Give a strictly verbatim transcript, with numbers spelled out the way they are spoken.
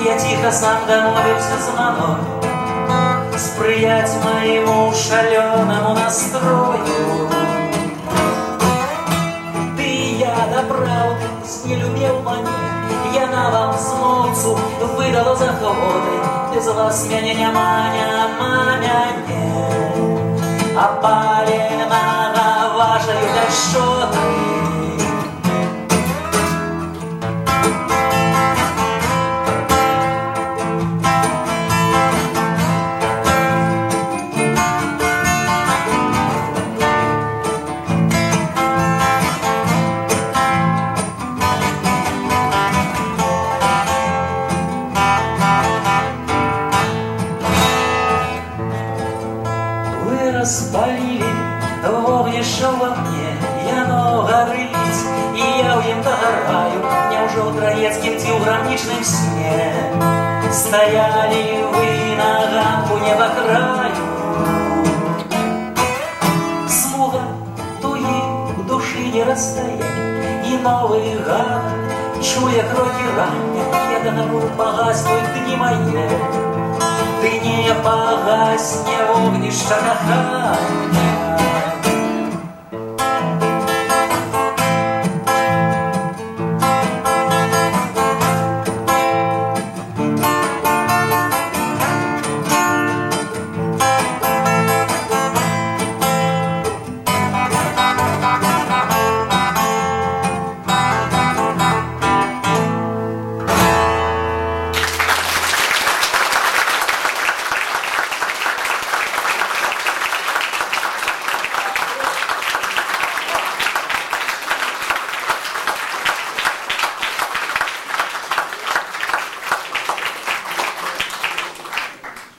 я тихо сам домовился з мамой спрыять моему шаленому настрою. Ты и я да правды не любил мне, я вам змовцу видало заходи, без вас меня не маня, маня не, а палена на вашей дощоты. Спалили в огнище во мне, яно горить, и я в нем догораю. Неужел троецким ті у граничном сне стояли вы на ганку неба краю? Смуга туги в души не растает, и новый гад, чуя кроки ранее, я догору погаснуть дни мои. Ты не погасне огнища кохання.